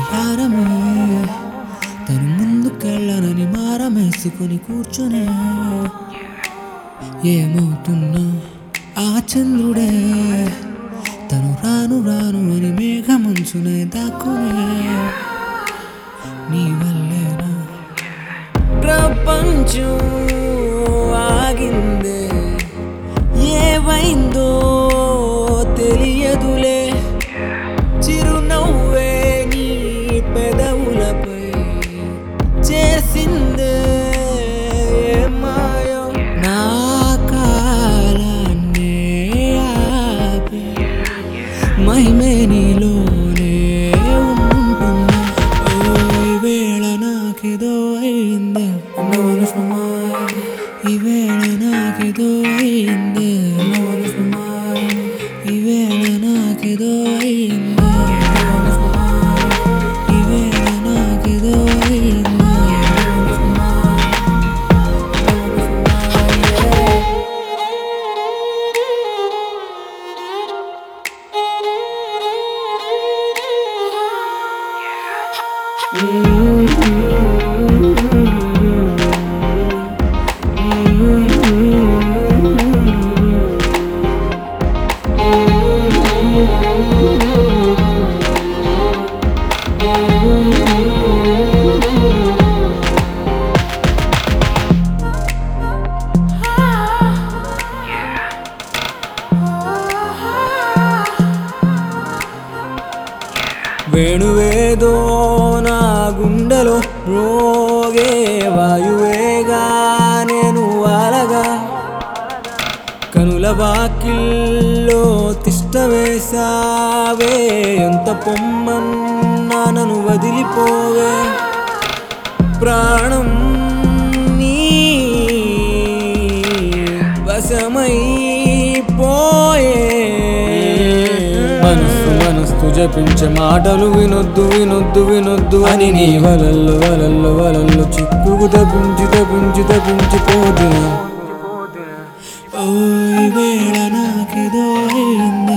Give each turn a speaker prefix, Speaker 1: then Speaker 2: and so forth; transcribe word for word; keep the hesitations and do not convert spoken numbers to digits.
Speaker 1: గడియారమే తను ముందుకెళ్ళనని మారమేసుకొని కూర్చునే ఏమవుతున్నా ఆ చంద్రుడే తను రాను రాను అని మేఘమంచునే దాక్కునే నీ వల్లేనా ప్రపంచం ఆగిందే ఏమైందో తెలియదులే చిరునవ్వే నీ పెదవులపై చేసిందే మాయో నా కాలాన్నే ఆపే మహిమే నీలోనే ఉంటున్నా ఓ ఈ వేళ నాకేదో అయిందే ఈ వేళ నాకేదో అయిందే ఈ వేళ నాకేదో అయిందే ఈ వేళ నాకేదో అయిందే వేణువేదో నా గుండెలో రోగే వాయువేగా నేను వాలగా కనుల వాకిల్లో తిష్ట వేసావే ఎంత పొమ్మన్నా నన్ను వదిలిపోవే ప్రాణం నీ వశమై పోయే మనస్సు మనస్సు జపించే మాటలు వినొద్దు వినొద్దు వినొద్దు అని నీ వలల్లో వలల్లో వలల్లో చిక్కుకు తప్పించి తప్పించి తప్పించి పోతున్నా ఓ ఈ వేళ నాకేదో అయింది